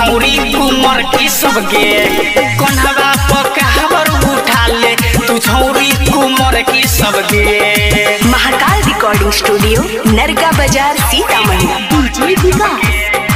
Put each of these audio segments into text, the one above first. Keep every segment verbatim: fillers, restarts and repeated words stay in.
छौरी कुमर की सबके कन्हवा पकावर उठा ले तू छौरी कुमर की सबके। महाकाल रिकॉर्डिंग स्टूडियो नरगा बाजार सीतामढ़ी। डीजे विकास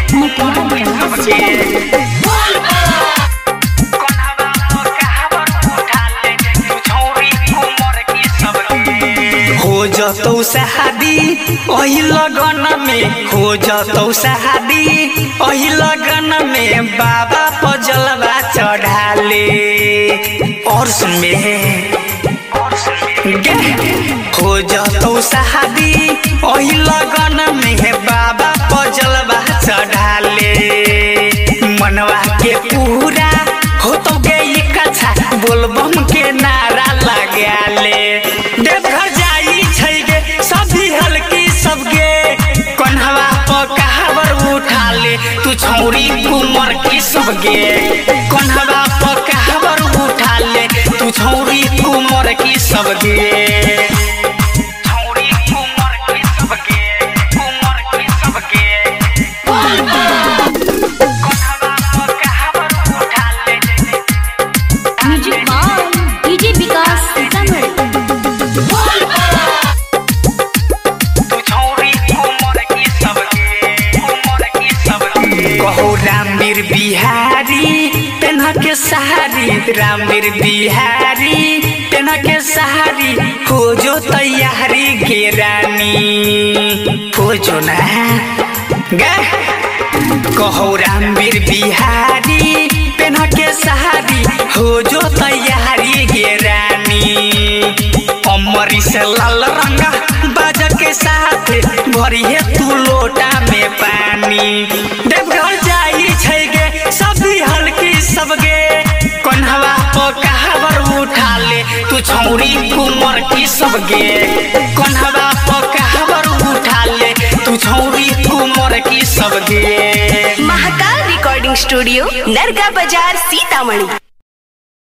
हो जतौ शादी ओही लगन में हो जतौ शादी ओही लगन में बाबा पर जलवा चढ़ाले। और सुन में हो जतौ शादी ओही लगन में बाबा पर जलवा चढ़ाले। मनवा के पूरा हो तो गई कथा बोलबम के नारा लगाले। देवघर जाई छै गे सभी हल्की सबके कन्हवा पकावर उठा ले तू छौरी कुमर की सबके कन्हवा पकावर उठा ले तू छौरी कुमर की सबके। छौरी कुमर की सबके कुमर की सबके कन्हवा पकावर उठा ले। Music by DJ Vikas Sitamarhi. कहो रामवीर बिहारी पेन्ह के सहारी रामवीर बिहारी पेन्ह के सहारी हो जो तैयारी गे रानी हो जो ना गे। कहो रामवीर बिहारी पेन्ह के सहारी हो जो तैयारी गे रानी। अमरी से लाल रंगा बाजा के साथ भरी है तू लोटा में पानी। देवघर जाई छै गे सभी हल्की सबके कन्हवा पकावर उठा ले तू छौरी कुमर की सबके कन्हवा पकावर उठा ले तू छौरी कुमर की सबके। महाकाल रिकॉर्डिंग स्टूडियो नरगा बाजार सीतामढ़ी।